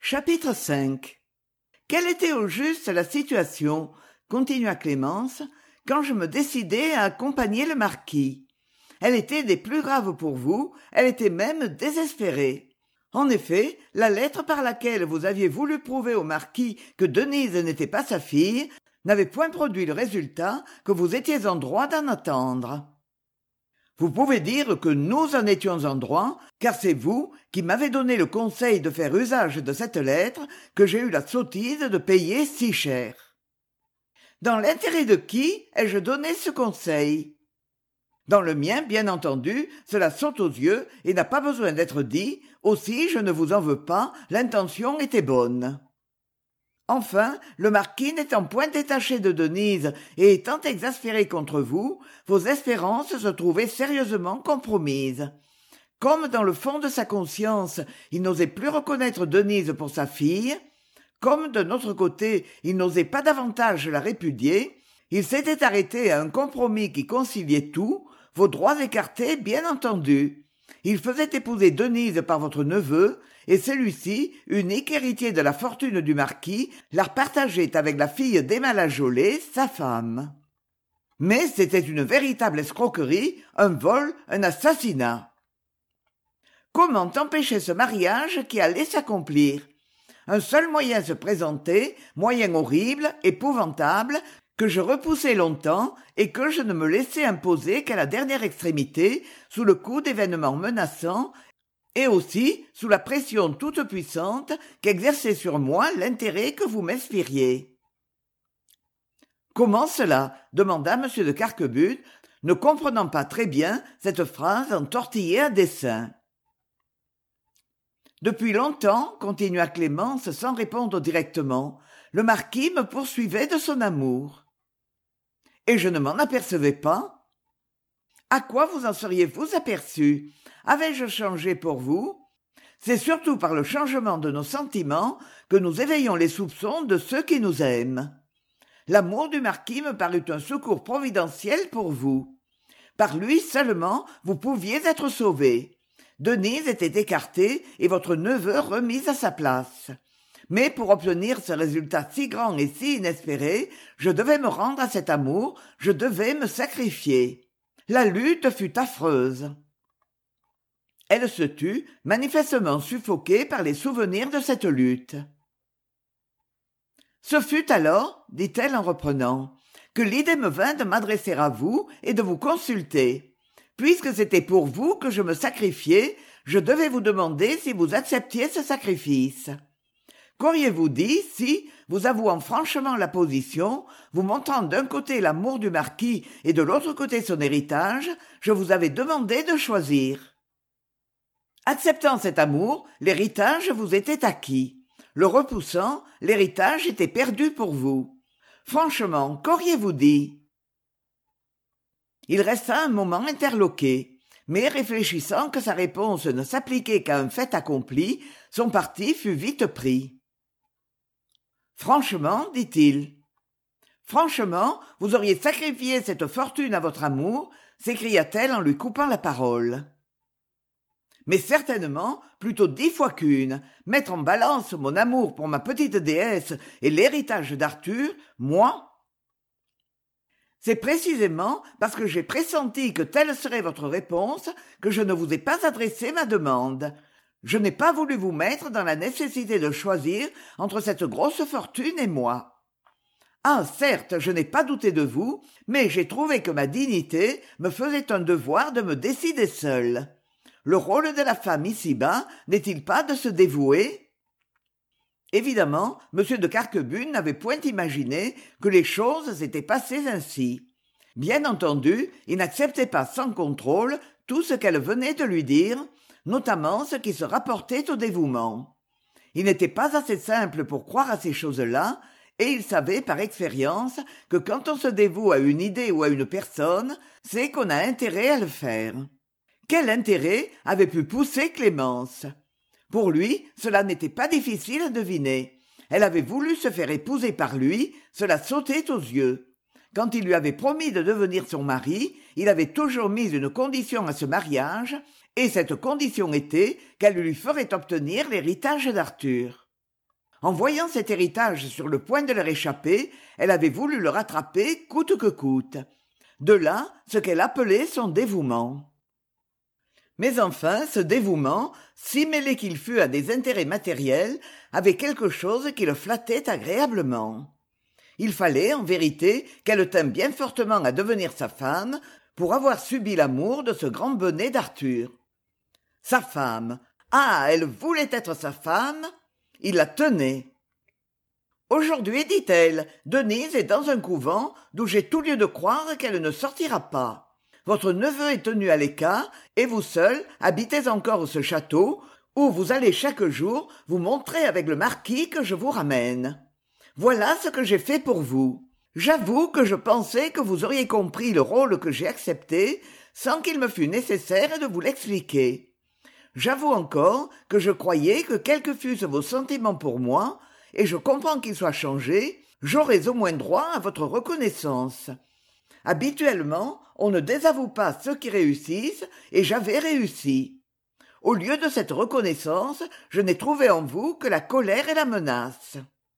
Chapitre 5. Quelle était au juste la situation, continua Clémence, quand je me décidai à accompagner le marquis. Elle était des plus graves pour vous, elle était même désespérée. En effet, la lettre par laquelle vous aviez voulu prouver au marquis que Denise n'était pas sa fille n'avait point produit le résultat que vous étiez en droit d'en attendre. Vous pouvez dire que nous en étions en droit, car c'est vous qui m'avez donné le conseil de faire usage de cette lettre que j'ai eu la sottise de payer si cher. Dans l'intérêt de qui ai-je donné ce conseil? Dans le mien, bien entendu, cela saute aux yeux et n'a pas besoin d'être dit, aussi je ne vous en veux pas, l'intention était bonne. Enfin, le marquis n'étant point détaché de Denise et étant exaspéré contre vous, vos espérances se trouvaient sérieusement compromises. Comme dans le fond de sa conscience, il n'osait plus reconnaître Denise pour sa fille, comme de notre côté, il n'osait pas davantage la répudier, il s'était arrêté à un compromis qui conciliait tout, vos droits écartés, bien entendu. Il faisait épouser Denise par votre neveu, et celui-ci, unique héritier de la fortune du marquis, la partageait avec la fille d'Emma Lajolet, sa femme. Mais c'était une véritable escroquerie, un vol, un assassinat. Comment empêcher ce mariage qui allait s'accomplir? Un seul moyen se présentait, moyen horrible, épouvantable, que je repoussai longtemps et que je ne me laissai imposer qu'à la dernière extrémité, sous le coup d'événements menaçants, et aussi sous la pression toute puissante qu'exerçait sur moi l'intérêt que vous m'inspiriez. Comment cela? Demanda M. de Carquebut, ne comprenant pas très bien cette phrase entortillée à dessein. Depuis longtemps, continua Clémence sans répondre directement, le marquis me poursuivait de son amour. Et je ne m'en apercevais pas? À quoi vous en seriez-vous aperçu? Avais-je changé pour vous? C'est surtout par le changement de nos sentiments que nous éveillons les soupçons de ceux qui nous aiment. L'amour du marquis me parut un secours providentiel pour vous. Par lui seulement vous pouviez être sauvé. Denise était écartée et votre neveu remis à sa place. Mais pour obtenir ce résultat si grand et si inespéré, je devais me rendre à cet amour, je devais me sacrifier. La lutte fut affreuse. Elle se tut, manifestement suffoquée par les souvenirs de cette lutte. Ce fut alors, dit-elle en reprenant, que l'idée me vint de m'adresser à vous et de vous consulter. Puisque c'était pour vous que je me sacrifiais, je devais vous demander si vous acceptiez ce sacrifice. Qu'auriez-vous dit si, vous avouant franchement la position, vous montrant d'un côté l'amour du marquis et de l'autre côté son héritage, je vous avais demandé de choisir? Acceptant cet amour, l'héritage vous était acquis. Le repoussant, l'héritage était perdu pour vous. Franchement, qu'auriez-vous dit? Il resta un moment interloqué, mais réfléchissant que sa réponse ne s'appliquait qu'à un fait accompli, son parti fut vite pris. Franchement, dit-il. Franchement, vous auriez sacrifié cette fortune à votre amour, s'écria-t-elle en lui coupant la parole. Mais certainement, plutôt 10 fois qu'une, mettre en balance mon amour pour ma petite déesse et l'héritage d'Arthur, moi? C'est précisément parce que j'ai pressenti que telle serait votre réponse que je ne vous ai pas adressé ma demande. Je n'ai pas voulu vous mettre dans la nécessité de choisir entre cette grosse fortune et moi. Ah, certes, je n'ai pas douté de vous, mais j'ai trouvé que ma dignité me faisait un devoir de me décider seule. Le rôle de la femme ici-bas n'est-il pas de se dévouer? Évidemment, M. de Carquebut n'avait point imaginé que les choses s'étaient passées ainsi. Bien entendu, il n'acceptait pas sans contrôle tout ce qu'elle venait de lui dire, notamment ce qui se rapportait au dévouement. Il n'était pas assez simple pour croire à ces choses-là, et il savait par expérience que quand on se dévoue à une idée ou à une personne, c'est qu'on a intérêt à le faire. Quel intérêt avait pu pousser Clémence? Pour lui, cela n'était pas difficile à deviner. Elle avait voulu se faire épouser par lui, cela sautait aux yeux. Quand il lui avait promis de devenir son mari, il avait toujours mis une condition à ce mariage, et cette condition était qu'elle lui ferait obtenir l'héritage d'Arthur. En voyant cet héritage sur le point de leur échapper, elle avait voulu le rattraper coûte que coûte. De là ce qu'elle appelait son dévouement. Mais enfin, ce dévouement, si mêlé qu'il fût à des intérêts matériels, avait quelque chose qui le flattait agréablement. Il fallait, en vérité, qu'elle tînt bien fortement à devenir sa femme pour avoir subi l'amour de ce grand bonnet d'Arthur. Sa femme. Ah, elle voulait être sa femme. Il la tenait. Aujourd'hui, dit-elle, Denise est dans un couvent d'où j'ai tout lieu de croire qu'elle ne sortira pas. Votre neveu est tenu à l'écart, et vous seul habitez encore ce château, où vous allez chaque jour vous montrer avec le marquis que je vous ramène. Voilà ce que j'ai fait pour vous. J'avoue que je pensais que vous auriez compris le rôle que j'ai accepté, sans qu'il me fût nécessaire de vous l'expliquer. J'avoue encore que je croyais que quels que fussent vos sentiments pour moi, et je comprends qu'ils soient changés, j'aurais au moins droit à votre reconnaissance. Habituellement, on ne désavoue pas ceux qui réussissent, et j'avais réussi. Au lieu de cette reconnaissance, je n'ai trouvé en vous que la colère et la menace.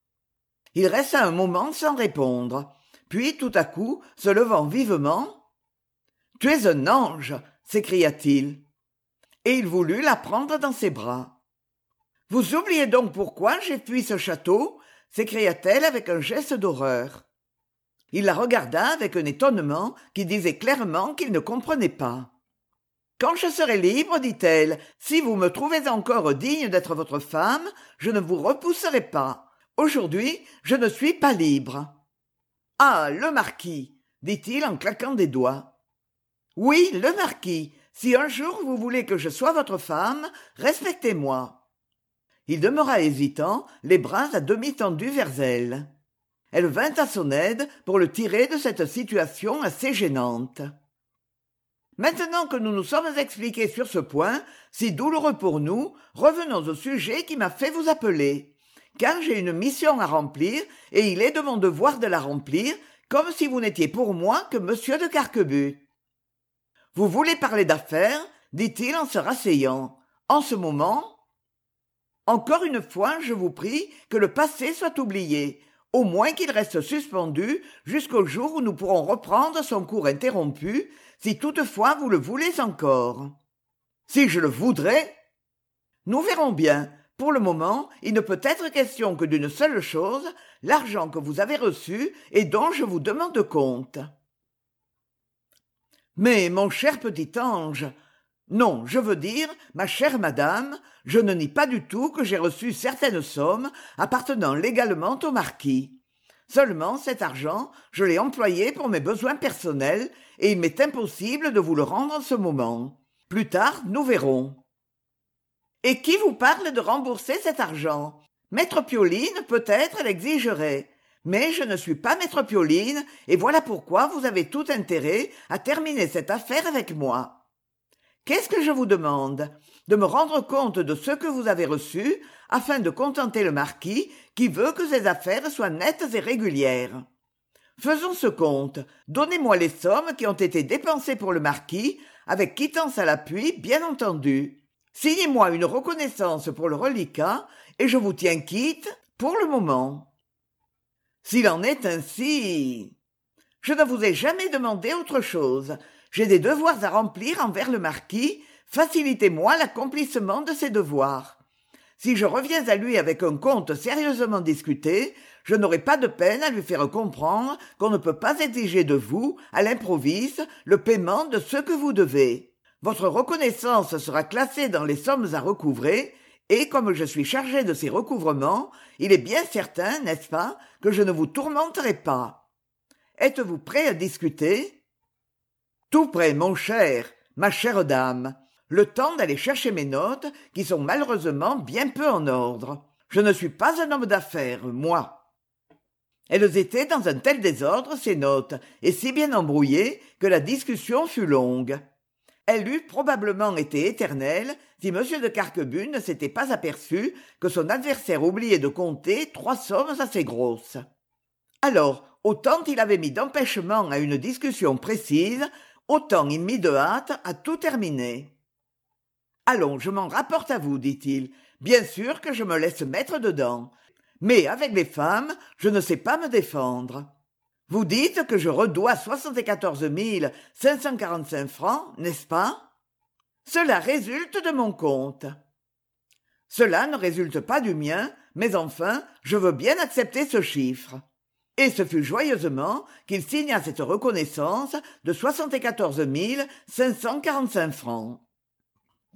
Il resta un moment sans répondre, puis tout à coup, se levant vivement, « Tu es un ange !» s'écria-t-il. Et il voulut la prendre dans ses bras. « Vous oubliez donc pourquoi j'ai fui ce château ?» s'écria-t-elle avec un geste d'horreur. Il la regarda avec un étonnement qui disait clairement qu'il ne comprenait pas. « Quand je serai libre, dit-elle, si vous me trouvez encore digne d'être votre femme, je ne vous repousserai pas. Aujourd'hui, je ne suis pas libre. »« Ah, le marquis !» dit-il en claquant des doigts. « Oui, le marquis. Si un jour vous voulez que je sois votre femme, respectez-moi. » Il demeura hésitant, les bras à demi tendus vers elle. Elle vint à son aide pour le tirer de cette situation assez gênante. « Maintenant que nous nous sommes expliqués sur ce point, si douloureux pour nous, revenons au sujet qui m'a fait vous appeler. Car j'ai une mission à remplir, et il est de mon devoir de la remplir, comme si vous n'étiez pour moi que monsieur de Carquebus. »« Vous voulez parler d'affaires ?» dit-il en se rasseyant. « En ce moment ?»« Encore une fois, je vous prie que le passé soit oublié, au moins qu'il reste suspendu jusqu'au jour où nous pourrons reprendre son cours interrompu, si toutefois vous le voulez encore. »« Si je le voudrais ?» ?»« Nous verrons bien. Pour le moment, il ne peut être question que d'une seule chose, l'argent que vous avez reçu et dont je vous demande compte. »« Mais, mon cher petit ange, non, je veux dire, ma chère madame, je ne nie pas du tout que j'ai reçu certaines sommes appartenant légalement au marquis. Seulement, cet argent, je l'ai employé pour mes besoins personnels et il m'est impossible de vous le rendre en ce moment. Plus tard, nous verrons. » « Et qui vous parle de rembourser cet argent ? Maître Pioline, peut-être, l'exigerait. Mais je ne suis pas maître Pioline, et voilà pourquoi vous avez tout intérêt à terminer cette affaire avec moi. Qu'est-ce que je vous demande ? De me rendre compte de ce que vous avez reçu, afin de contenter le marquis, qui veut que ses affaires soient nettes et régulières. Faisons ce compte. Donnez-moi les sommes qui ont été dépensées pour le marquis, avec quittance à l'appui, bien entendu. Signez-moi une reconnaissance pour le reliquat, et je vous tiens quitte pour le moment. S'il en est ainsi... Je ne vous ai jamais demandé autre chose. J'ai des devoirs à remplir envers le marquis, facilitez-moi l'accomplissement de ces devoirs. Si je reviens à lui avec un compte sérieusement discuté, je n'aurai pas de peine à lui faire comprendre qu'on ne peut pas exiger de vous, à l'improviste, le paiement de ce que vous devez. Votre reconnaissance sera classée dans les sommes à recouvrer, et comme je suis chargé de ces recouvrements, il est bien certain, n'est-ce pas, que je ne vous tourmenterai pas. Êtes-vous prêt à discuter ? Tout prêt, mon cher, ma chère dame. Le temps d'aller chercher mes notes, qui sont malheureusement bien peu en ordre. Je ne suis pas un homme d'affaires, moi. Elles étaient dans un tel désordre, ces notes, et si bien embrouillées, que la discussion fut longue. Elle eût probablement été éternelle si M. de Carquebus ne s'était pas aperçu que son adversaire oubliait de compter 3 sommes assez grosses. Alors, autant il avait mis d'empêchement à une discussion précise, autant il mit de hâte à tout terminer. « Allons, je m'en rapporte à vous, dit-il. Bien sûr que je me laisse mettre dedans. Mais avec les femmes, je ne sais pas me défendre. Vous dites que je redois 74 545 francs, n'est-ce pas? Cela résulte de mon compte. Cela ne résulte pas du mien, mais enfin, je veux bien accepter ce chiffre. Et ce fut joyeusement qu'il signa cette reconnaissance de 74 545 francs.